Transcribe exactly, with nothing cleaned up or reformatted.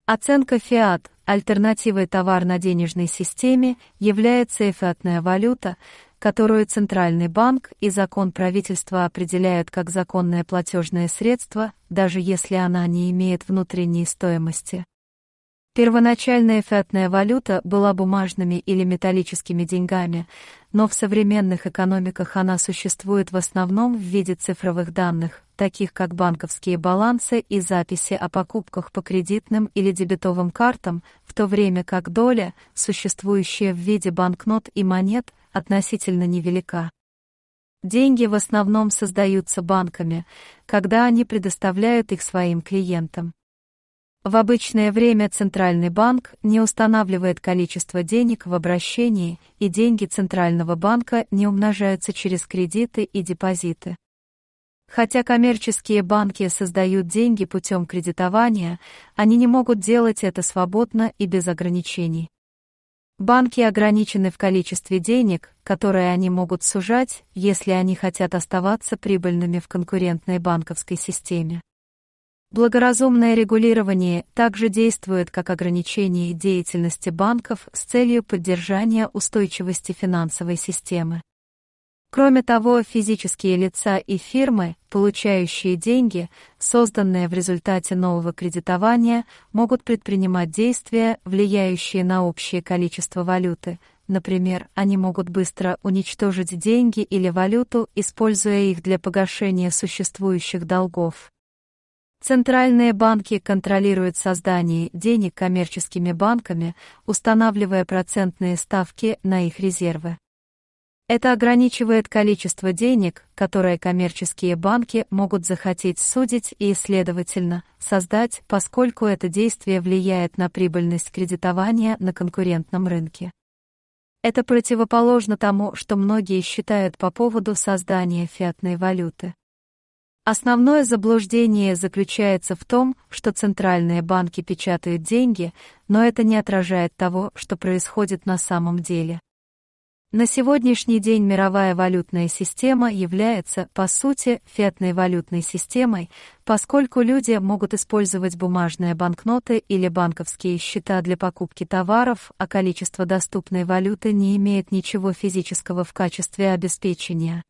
Оценка фиат. Альтернативой товарно-денежной системе является фиатная валюта, которую Центральный банк и закон правительства определяют как законное платежное средство, даже если она не имеет внутренней стоимости. Первоначальная фиатная валюта была бумажными или металлическими деньгами, но в современных экономиках она существует в основном в виде цифровых данных, таких как банковские балансы и записи о покупках по кредитным или дебетовым картам, в то время как доля, существующая в виде банкнот и монет, относительно невелика. Деньги в основном создаются банками, когда они предоставляют их своим клиентам. В обычное время Центральный банк не устанавливает количество денег в обращении, и деньги Центрального банка не умножаются через кредиты и депозиты. Хотя коммерческие банки создают деньги путем кредитования, они не могут делать это свободно и без ограничений. Банки ограничены в количестве денег, которые они могут сужать, если они хотят оставаться прибыльными в конкурентной банковской системе. Благоразумное регулирование также действует как ограничение деятельности банков с целью поддержания устойчивости финансовой системы. Кроме того, физические лица и фирмы, получающие деньги, созданные в результате нового кредитования, могут предпринимать действия, влияющие на общее количество валюты. Например, они могут быстро уничтожить деньги или валюту, используя их для погашения существующих долгов. Центральные банки контролируют создание денег коммерческими банками, устанавливая процентные ставки на их резервы. Это ограничивает количество денег, которые коммерческие банки могут захотеть судить и, следовательно, создать, поскольку это действие влияет на прибыльность кредитования на конкурентном рынке. Это противоположно тому, что многие считают по поводу создания фиатной валюты. Основное заблуждение заключается в том, что центральные банки печатают деньги, но это не отражает того, что происходит на самом деле. На сегодняшний день мировая валютная система является, по сути, фиатной валютной системой, поскольку люди могут использовать бумажные банкноты или банковские счета для покупки товаров, а количество доступной валюты не имеет ничего физического в качестве обеспечения.